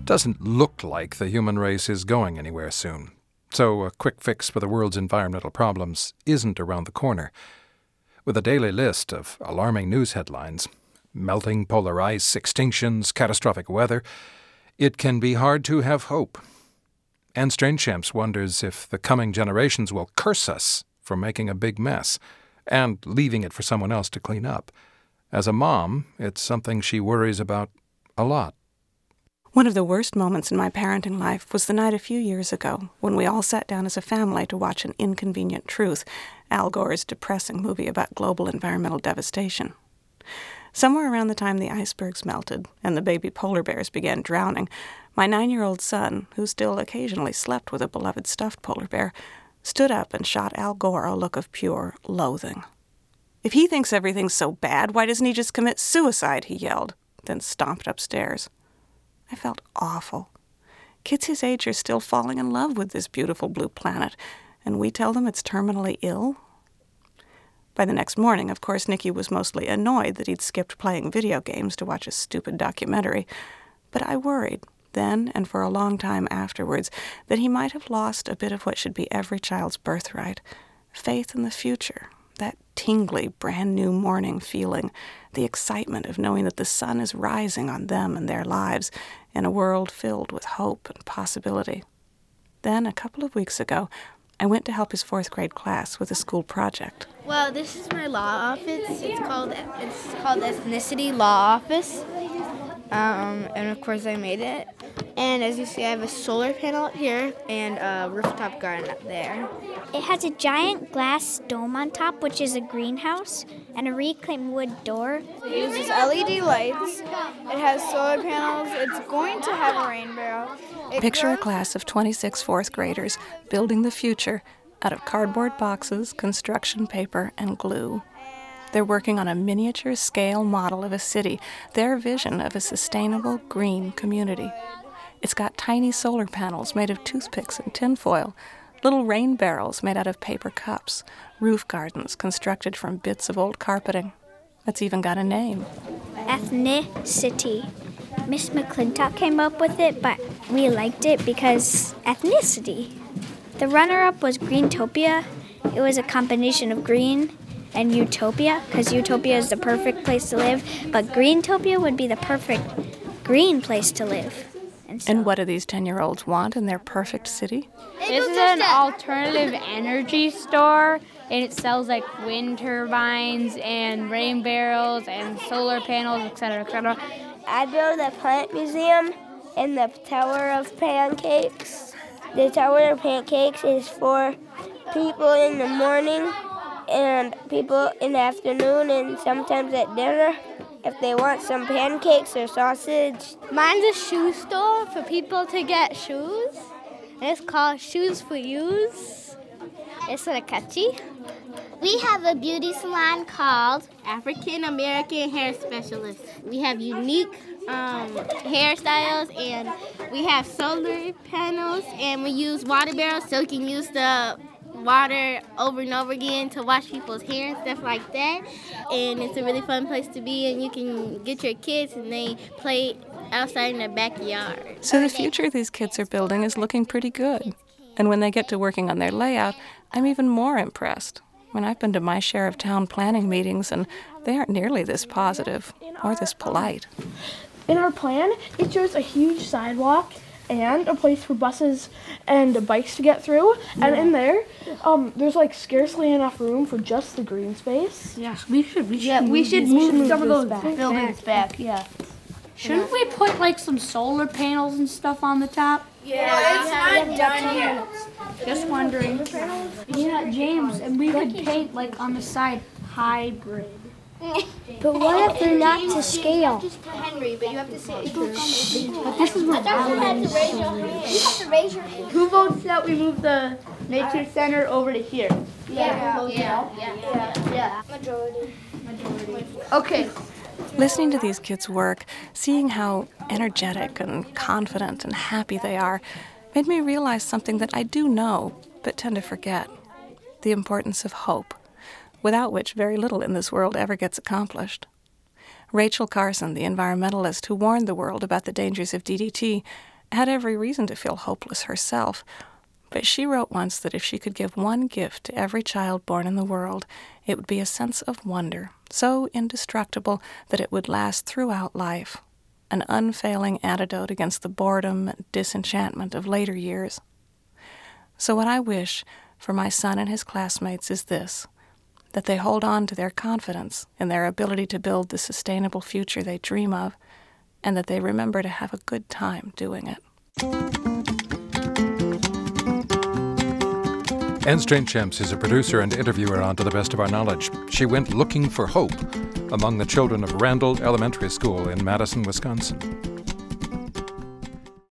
Doesn't look like the human race is going anywhere soon. So a quick fix for the world's environmental problems isn't around the corner. With a daily list of alarming news headlines, melting polar ice, extinctions, catastrophic weather, it can be hard to have hope. Anne Strainchamps wonders if the coming generations will curse us for making a big mess and leaving it for someone else to clean up. As a mom, it's something she worries about a lot. One of the worst moments in my parenting life was the night a few years ago when we all sat down as a family to watch An Inconvenient Truth, Al Gore's depressing movie about global environmental devastation. Somewhere around the time the icebergs melted and the baby polar bears began drowning, my 9-year-old son, who still occasionally slept with a beloved stuffed polar bear, stood up and shot Al Gore a look of pure loathing. "If he thinks everything's so bad, why doesn't he just commit suicide?" he yelled, then stomped upstairs. I felt awful. Kids his age are still falling in love with this beautiful blue planet, and we tell them it's terminally ill? By the next morning, of course, Nicky was mostly annoyed that he'd skipped playing video games to watch a stupid documentary, but I worried, then and for a long time afterwards, that he might have lost a bit of what should be every child's birthright, faith in the future, that tingly, brand-new morning feeling, the excitement of knowing that the sun is rising on them and their lives in a world filled with hope and possibility. Then, a couple of weeks ago, I went to help his 4th grade class with a school project. Well, this is my law office. It's called Ethnicity Law Office. And of course I made it. And as you see, I have a solar panel up here and a rooftop garden up there. It has a giant glass dome on top, which is a greenhouse, and a reclaimed wood door. It uses LED lights. It has solar panels. It's going to have a rain barrel. Picture a class of 26 4th graders building the future out of cardboard boxes, construction paper, and glue. They're working on a miniature scale model of a city, their vision of a sustainable green community. It's got tiny solar panels made of toothpicks and tinfoil, little rain barrels made out of paper cups, roof gardens constructed from bits of old carpeting. It's even got a name. Ethnicity. Miss McClintock came up with it, but we liked it because ethnicity. The runner-up was Greentopia. It was a combination of green and utopia, because utopia is the perfect place to live, but Greentopia would be the perfect green place to live. And what do these 10-year-olds want in their perfect city? This is an alternative energy store, and it sells like wind turbines and rain barrels and solar panels, etc., etc. I built a plant museum in the Tower of Pancakes. The Tower of Pancakes is for people in the morning and people in the afternoon and sometimes at dinner if they want some pancakes or sausage. Mine's a shoe store for people to get shoes. And it's called Shoes for Use. It's sort of catchy. We have a beauty salon called African American Hair Specialist. We have unique hairstyles, and we have solar panels, and we use water barrels so you can use the water over and over again to wash people's hair and stuff like that. And it's a really fun place to be, and you can get your kids and they play outside in their backyard. So the future these kids are building is looking pretty good. And when they get to working on their layout, I'm even more impressed. When I've been to my share of town planning meetings, and they aren't nearly this positive or this polite. In our plan, it shows a huge sidewalk and a place for buses and bikes to get through. Yeah. And in there, there's like scarcely enough room for just the green space. Yes, we should move some of those buildings back. Yeah. Shouldn't we put like some solar panels and stuff on the top? Yeah, it's not done yet. Just wondering. Yeah, James, and we could paint like on the side hybrid. But what if they're not to scale? Just for Henry, but you have to say it. But this is what you have to raise your hand. Who votes that we move the nature center over to here? Yeah. Majority. Okay. Listening to these kids work, seeing how energetic and confident and happy they are, made me realize something that I do know, but tend to forget. The importance of hope, without which very little in this world ever gets accomplished. Rachel Carson, the environmentalist who warned the world about the dangers of DDT, had every reason to feel hopeless herself, but she wrote once that if she could give one gift to every child born in the world, it would be a sense of wonder, so indestructible that it would last throughout life, an unfailing antidote against the boredom and disenchantment of later years. So what I wish for my son and his classmates is this, that they hold on to their confidence in their ability to build the sustainable future they dream of, and that they remember to have a good time doing it. Anne Strainchamps is a producer and interviewer on To the Best of Our Knowledge. She went looking for hope among the children of Randall Elementary School in Madison, Wisconsin.